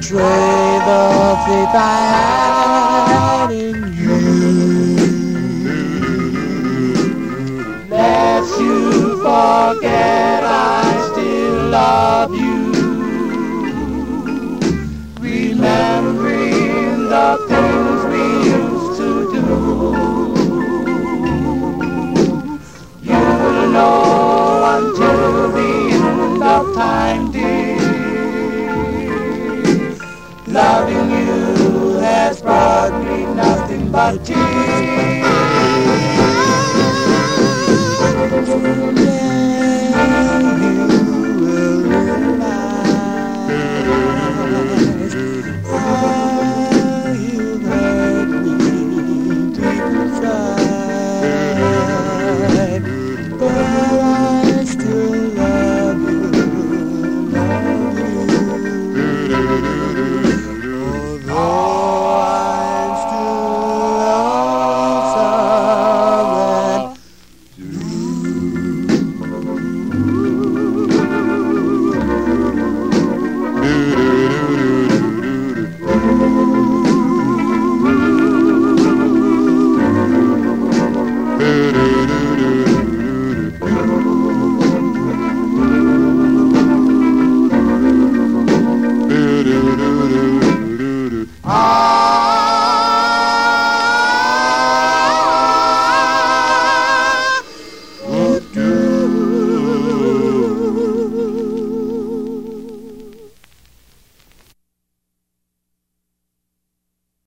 betray the faith I had in you. Lest you forget I still love you. Remembering the things we used to do. You will know until the end of time, dear. Loving you has brought me nothing but tears. Do do do